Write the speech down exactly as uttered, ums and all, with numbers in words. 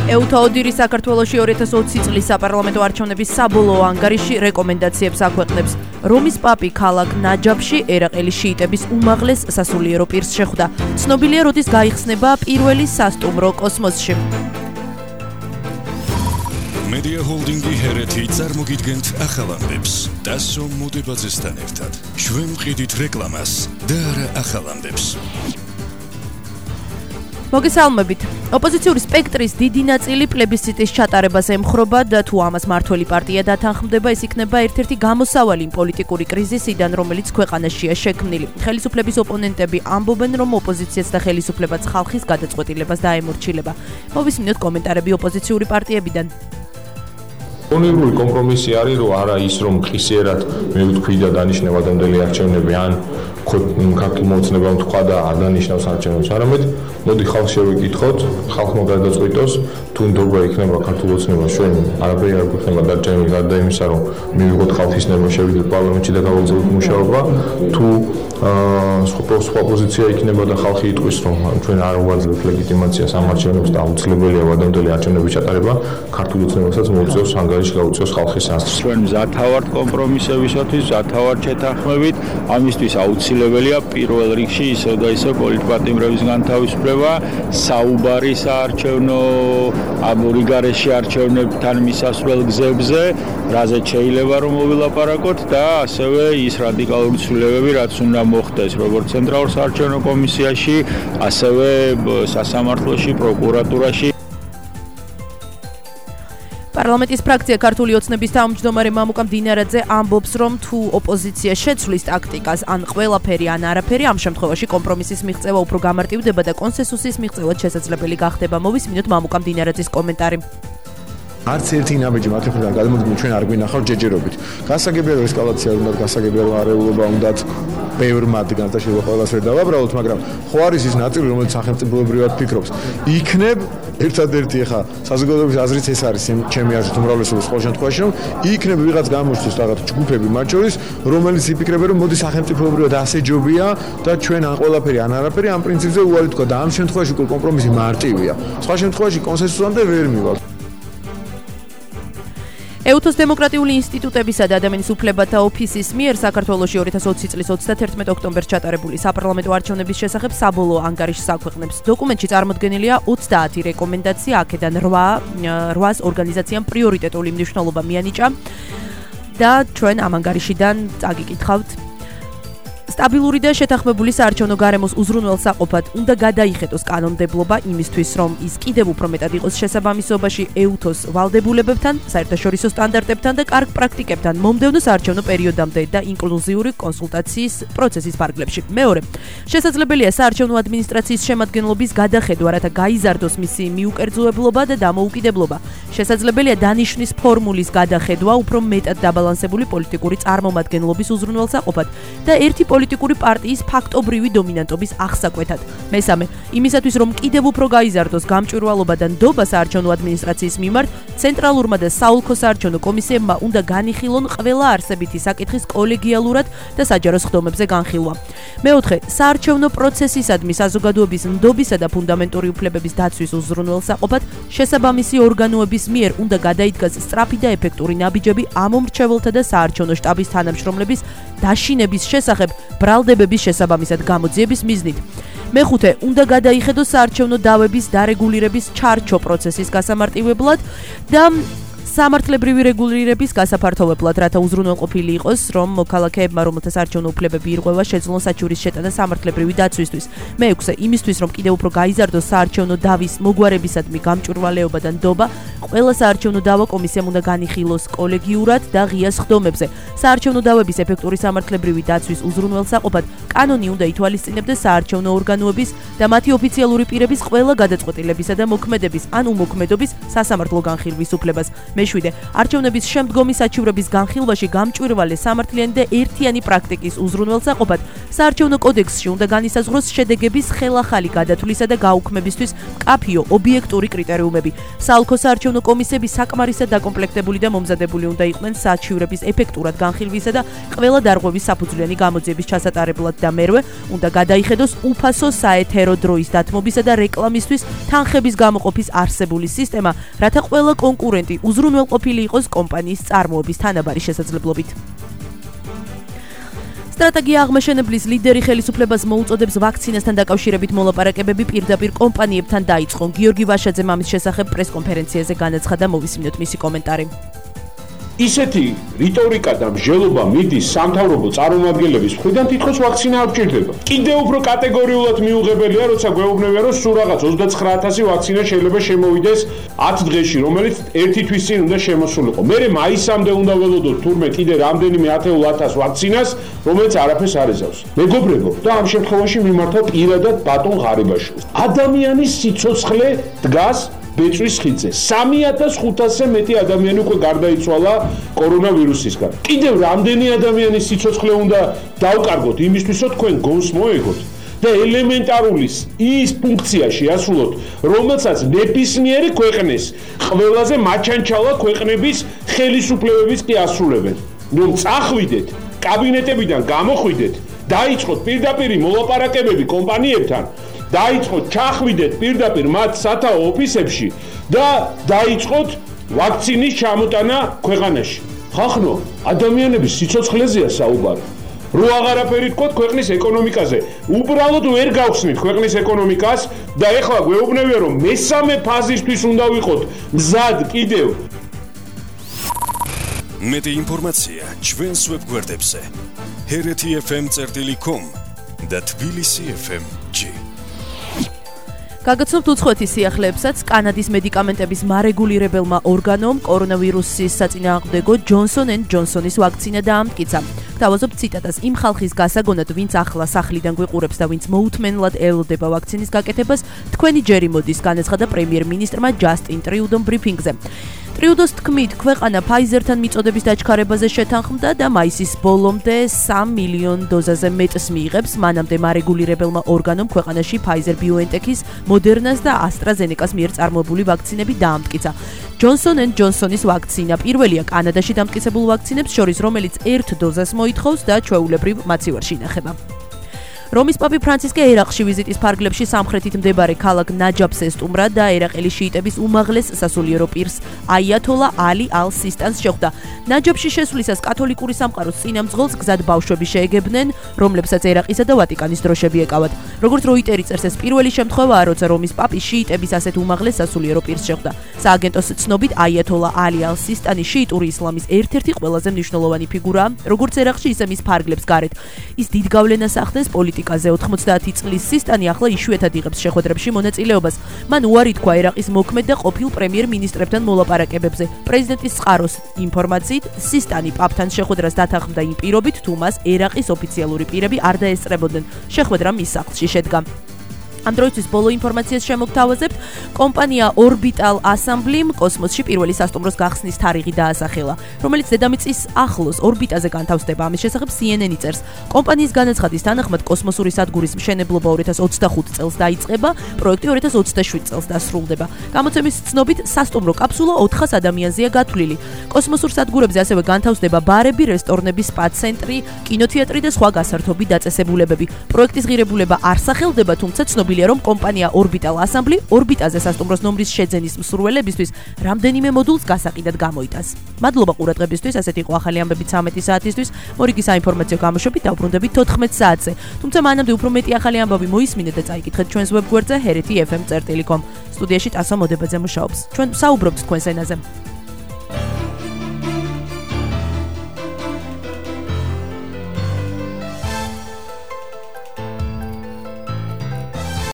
ეუთაოდირი საქართველოში ორი ათას ოცი წლის საპარლამენტო არჩევნების საბოლოო ანგარიში რეკომენდაციებს აქვეყნებს. რომის პაპი ქალაქ ნაჯაფში ერაყელის შიიტების უმაღლეს სასულიერო პირს შეხვდა. ცნობილია, როდის გაიხსნება პირველი სასტუმრო კოსმოსში. Media Holding-ი ჰერეთი წარმოგიდგენთ ახალ ამბებს. დასო მოდებაძესთან ერთად. ჩვენ ვყიდით რეკლამას და არა ახალ ამბებს. მოგესალმებით. ოპოზიციური სპექტრის დიდი ნაწილი პლებისციტის ჩატარებას ემხრობა და თუ ამას მართველი პარტია დათანხმდება, ეს იქნება ერთ-ერთი გამოსავალი პოლიტიკური კრიზისიდან, რომელიც ქვეყანაშია შექმნილი. ხელისუფლების ოპონენტები ამბობენ, რომ ოპოზიციაც და ხელისუფლებაც ხალხის გადაწყვეტილებას დაემორჩილება. მოვისმინოთ კომენტარები ოპოზიციური პარტიებიდან. Უნიური კომპრომისი არის, რომ არა ის, რომ ხისიერად მივთქვი და დანიშნავ ადამდელი არჩევნები, ან ქართულ მოცნებამ თქვა და არ დანიშნავს არჩევნებს, არამედ მოდი ხალხს შევიკითხოთ, ხალხმა გადაწყვიტოს, თუ ნდობა იქნება ქართულ ოცნებას, ჩვენ არაფერი არ გვექნება დარჩენილი გარდა იმისა, რომ მივიღოთ ხალხის ნება, შევიდეთ პარლამენტში და გავაგრძელოთ მუშაობა, თუ სხვა პოზიცია იქნება და ხალხი იტყვის, რომ ჩვენ არ ვაძლევთ ლეგიტიმაციას ამ არჩევნებს და აუცილებელია ადამდელი არჩევნების ჩატარება, ქართულ ოცნებასაც მოუწევს ანგარიში გაუწევს ხალხის აზრს. ჩვენ მზათა ვართ კომპრომისებისათვის, მზათა ვართ შეთანხმებით, ამისთვის აუცილებელია პირველ რიგში ისევ და ისევ პოლიტპატიმრების განთავისუფლება, საუბარი საარჩევნო აბურიგარეში არჩევნებთან მისასვლელ გზებზე, რაზეც შეიძლება რომ მოვილაპარაკოთ და ასევე ის რადიკალური ცვლილებები, რაც უნდა მოხდეს როგორც ცენტრალურ საარჩევნო კომისიაში, ასევე სასამართლოში, პროკურატურაში. პარლამენტის ფრაქცია ქართული ოცნების თავმჯდომარე მამუკა მდინარაძე ამბობს, რომ თუ ოპოზიცია შეცვლის ტაქტიკას, ან ყველაფერი, ან არაფერი, ამ შემთხვევაში კომპრომისის მიღწევა უფრო გამარტივდება და კონსენსუსის მიღწევაც შესაძლებელი გახდება. მოვისმინოთ მამუკა მდინარაძის კომენტარი. არც ერთი ნაბიჯი მათი მხრიდან გადმოდგმული ჩვენ არ გვინახავთ ჯეჯერობით. გასაგებია რომ ესკალაცია უნდა, გასაგებია რომ არეულობა უნდა ბევრ მათგანს და შეიძლება ყველას ვერ დავაბრალოთ, მაგრამ ხო არის ის ნაწილი, რომელიც სახელმწიფოებრივად ფიქრობს. იქნებ ერთადერთი ხა საზოგადოების აზრით ეს არის ჩემი აზრით უმრავლესობის ყოველ შემთხვევაში, რომ იქნებ ვიღაც გამოჩნდეს რაღაც ჯგუფები მათ შორის, რომელიც იფიქრებენ, რომ მოდი სახელმწიფოებრივად ასე ჯობია და ჩვენ ან ყველაფერი ან არაფერი ამ პრინციპზე უარი თქვა და ამ შემთხვევაში უკვე კომპრომისი მარტივია. სხვა შემთხვევაში კონსენსუსამდე ვერ მივალ. ეუთოს დემოკრატიული ინსტიტუტებისა და ადამიანის უფლებათა ოფისის მიერ საქართველოში ორი ათას ოცი წლის ოცდათერთმეტ ოქტომბერს ჩატარებული საპარლამენტო არჩევნების შესახებ საბოლოო ანგარიშს აქვეყნებს. დოკუმენტში წარმოდგენილია ოცდაათი რეკომენდაცია, აქედან რვას ორგანიზაციამ პრიორიტეტული მნიშვნელობა მიანიჭა და ჩვენ ამ ანგარიშიდან წაგიკითხავთ. სტაბილური და შეთანხმებული საარჩევნო გარემოს უზრუნველსაყოფად უნდა გადაიხედოს კანონმდებლობა იმისთვის, რომ ის კიდევ უფრო მეტად იყოს შესაბამისობაში ეუთოს ვალდებულებებთან, საერთაშორისო სტანდარტებთან და კარგ პრაქტიკებთან მომდევნო საარჩევნო პერიოდამდე და ინკლუზიური კონსულტაციის პროცესის ფარგლებში. მეორე, შესაძლებელია საარჩევნო ადმინისტრაციის შემადგენლობის გადახედვა, რათა გაიზარდოს მისი მიუკერძოებლობა და დამოუკიდებლობა. შესაძლებელია დანიშვნის ფორმულის გადახედვა უფრო მეტად დაბალანსებული პოლიტიკური წარმომადგენლობის უზრუნველსაყოფად და ერთი პოლიტიკური პარტიის ფაქტობრივი დომინანტობის აღსაკვეთად. მესამე, იმისათვის რომ კიდევ უფრო გაიზარდოს გამჭვირვალობა და ნდობა საარჩევნო ადმინისტრაციის მიმართ, ცენტრალურმა და საოლქო საარჩევნო კომისიებმა უნდა განიხილონ ყველა არსებითი საკითხის კოლეგიალურად და საჯარო სხდომებზე განხილვა. მეოთხე, საარჩევნო პროცესისადმი საზოგადოების ნდობისა და ფუნდამენტური უფლებების დაცვის უზრუნველსაყოფად შესაბამისი ორგანოების მიერ უნდა გადაიდგას სწრაფი და ეფექტური ნაბიჯები ამომრჩეველთა და საარჩევნო შტაბის თანამშრომლების დაშინების შესახებ ბრალდებების შესაბამისად გამოძიების მიზნით. მეხუთე, უნდა გადაიხედოს საარჩევნო დავების დარეგულირების ჩარჩო პროცესის გასამარტივებლად და სამართლებრივი რეგულირების გასაფართოვებლად, რათა უზრუნველყოფილი იყოს, რომ მოქალაქეებმა, რომელთა საარჩევნო უფლებები ირღვევა, შეძლონ საჩურის შეტანა სამართლებრივი დაცვისთვის. მეექვსე, იმისთვის, რომ კიდევ უფრო გაიზარდოს საარჩევნო დავის მოგვარებისადმი გამჭვირვალეობა და ნდობა, ყველა საარჩევნო დავა კომისიამ უნდა განიხილოს კოლეგიურად და ღია სხდომებზე. საარჩევნო დავების ეფექტური სამართლებრივი დაცვის უზრუნველსაყოფად კანონი უნდა ითვალისწინებდეს საარჩევნო ორგანოების და მათი ოფიციალური პირების ყველა გადაწყვეტილებისა და მოქმედების ან უმოქმედობის სასამართლო განხილვის უფლებას. მეშვიდე, არჩევნების შემდგომი საჩივრების განხილვაში გამჭვირვალე სამართლიანი და ერთიანი პრაქტიკის უზრუნველსაყოფად საარჩევნო კოდექსში უნდა განისაზღვროს შედეგების ხელახალი გადათვლისა და გაუქმებისთვის მკაფიო ობიექტური კრიტერიუმები. საალქო საარჩევნო კომისიები საკმარისად დაკომპლექტებული და მომზადებული უნდა იყვნენ საჩივრების ეფექტურად განხილვისა და ყველა დარღვევის საფუძვლიანი გამოძიების ჩასატარებლად და მერვე უნდა გადაიხედოს უფასო საეთერო დროის დათმობისა და რეკლამისთვის თანხების გამოყოფის არსებული სისტემა, რათა ყველა კონკურენტი უზრუნველყოფილი იყოს კომპანიის წარმოების თანაბარი შესაძლებლობით. სტრატეგია აღმაშენებლის ლიდერი ხელისუფლებას მოუწოდებს ვაქცინასთან დაკავშირებით მოლაპარაკებები პირდაპირ კომპანიებთან დაიწყონ. გიორგი ვაშაძემ ამის შესახებ პრესკონფერენციაზე განაცხადა, მოვისმინოთ მისი კომენტარი. ისეთი რიტორიკა და მსჯელობა მიდის სამთავრობო წარმომადგენლების მხრიდან, თითქოს ვაქცინა არ გჭირდება. კიდევ უფრო კატეგორიულად მიუღებელია, როცა გვეუბნებიან, რომ სულ რაღაც ოცდაცხრა ათასი ვაქცინა შეიძლება შემოვიდეს ათ დღეში, რომელიც ერთი თვის წინ უნდა შემოსულიყო. მერე მაისამდე უნდა ველოდოთ თურმე კიდე რამდენიმე ათეულ ათას ვაქცინას, რომელიც არაფერს არ ეძავს. მეგობრებო, და ამ შემთხვევაში მიმართავ პირადად ბატონ ღარიბაშვილს. ადამიანის სიცოცხლე დგას ბეწვის ხიდზე. სამი ათას ხუთასზე მეტი ადამიანი უკვე გარდაიცვალა კორონავირუსისგან. კიდევ რამდენი ადამიანის სიცოცხლე უნდა დავკარგოთ იმისთვის, რომ თქვენ გონს მოეგოთ და ელემენტარული ის ფუნქცია შეასრულოთ, რომელსაც ნებისმიერი ქვეყნის ყველაზე მაჩანჩალა ქვეყნების ხელისუფლებებიც კი ასრულებენ. ნუ წახვიდეთ, კაბინეტებიდან გამოხვიდეთ, დაიწყოთ პირდაპირი მოლაპარაკებები კომპანიებთან. დაიწყოთ ჩახვიდეთ პირდაპირ მათ სათაო ოფისებში და დაიწყოთ ვაქცინის ჩამოტანა ქვეყანაში. ხახნო, ადამიანების სიცოცხლეზეა საუბარი. რო აღარაფერი თქვათ ქვეყნის ეკონომიკაზე, უბრალოდ ვერ გავხსნით ქვეყნის ეკონომიკას და ეხლა გვეუბნებიან, რომ მესამე ფაზისთვის უნდა ვიყოთ მზად კიდევ. მეტი ინფორმაცია ჩვენს ვებგვერდებზე ჰერეთი ეფ ემ წერტილი კომ და თბილისი ეფ ემ ჯი. გაგაცნობთ უცხოეთის სიახლეებსაც. კანადის მედიკამენტების მარეგულირებელმა ორგანომ კორონავირუსის საწინააღმდეგო ჯონსონ ენდ ჯონსონის ვაქცინა დაამტკიცა. გთავაზობ ციტატას, იმ ხალხის გასაგონად, ვინც ახლა სახლიდან გვიყურებს და ვინც მოუთმენლად ელოდება ვაქცინის გაკეთებას, თქვენი ჯერი მოდის, განაცხადა პრემიერ-მინისტრმა ჯასტინ ტრიუდომ ბრიფინგზე. ტრიუდოს თქმით, ქვეყანა ფაიზერთან მიწოდების დაჩქარებაზე შეთანხმდა და მაისის ბოლომდე სამ მილიონ დოზაზე მეტს მიიღებს. მანამდე მარეგულირებელმა ორგანომ ქვეყანაში ფაიზერ ბიოენტექის, მოდერნას და ასტრაზენეკას მიერ წარმოებული ვაქცინები დაამტკიცა. ჯონსონ ენდ ჯონსონის ვაქცინა პირველია კანადაში დამტკიცებულ ვაქცინებს შორის, რომელიც ერთ დოზას მოითხოვს და ჩვეულებრივ მაცივარში ინახება. რომის პაპი ფრანცისკე ერაყში ვიზიტის ფარგლებში სამხრეთით მდებარე ქალაქ ნაჯაფს ესტუმრა და ერაყელი შიიტების უმაღლეს სასულიერო პირს აიათოლა ალი ალ-სისტანს შეხვდა. ნაჯაფში შესვლისას კათოლიკური სამყაროს წინამძღოლს გზად ბავშვები შეეგებნენ, რომლებსაც ერაყისა და ვატიკანის დროშები ეკავათ. როგორც როიტერი წერს, ეს პირველი შემთხვევაა, როცა რომის პაპი შიიტების ასეთ უმაღლეს სასულიერო პირს შეხვდა. სააგენტოს ცნობით, აიათოლა ალი ალ-სისტანი შიიტური ისლამის ერთ-ერთი ყველაზე მნიშვნელოვანი ფიგურაა, როგორც ერაყში, ისე მის ფარგლებს გარეთ. ის დიდ გავლენას ახდენს პოლიტიკაზე. ოცდაათი წლის სისტანი ახლა იშვიათად იღებს შეხვედრებში მონაწილეობას. მან უარი თქვა ერაყის მოქმედ და ყოფილ პრემიერ-მინისტრებთან მოლაპარაკებებზე. პრეზიდენტის წყაროს ინფორმაციით, სისტანი პაპთან შეხვედრას დათანხმდა იმ პირობით, თუ მას ერაყის ოფიციალური პირები არ დაესწრებოდნენ. შეხვედრა მის სახლში შედგა. ამ დროისთვის ბოლო ინფორმაციას შემოგთავაზებთ. კომპანია ორბიტალ ასამბლიმ კოსმოსში პირველი სასტუმროს გახსნის თარიღი დაასახელა, რომელიც დედამიწის ახლოს ორბიტაზე განთავსდება. ამის შესახებ სი ენ ენი წერს. კომპანიის განაცხადის თანახმად კოსმოსური სადგურის მშენებლობა ორი ათას ოცდახუთ წელს დაიწყება, პროექტი ორი ათას ოცდაშვიდ წელს დასრულდება. გამოცემის ცნობით, სასტუმრო კაფსულა ოთხას ადამიანზეა გათვლილი. კოსმოსურ სადგურებზე ასევე განთავსდება ბარები, რესტორნები, სპა ცენტრი, კინოთეატრი და სხვა გასართობი დაწესებულებები. პროექტის ღირებულება არ სახელდება, თუმცა ცნობილია, რომ კომპანია ორბიტალ ასამბლი ორბიტაზე სასტუმროს ნომრის შეძენის მსურველებისთვის რამდენიმე მოდულს გასაყიდად გამოიტანს. მადლობა ყურადღებისთვის, ასეთი იყო ახალი ამბები ცამეტი საათისთვის. მორიგი საინფორმაციო გამოშვებით დავბრუნდებით თოთხმეტ საათზე. თუმცა მანამდე უფრო მეტი ახალი ამბები მოისმინეთ და წაიკითხეთ ჩვენს ვებგვერდზე ჰერეთი ეფ ემ წერტილი კომ. სტუდიაში ტასო მოდებაძე მუშაობს. ჩვენ საუბრობთ თქვენს ენაზე.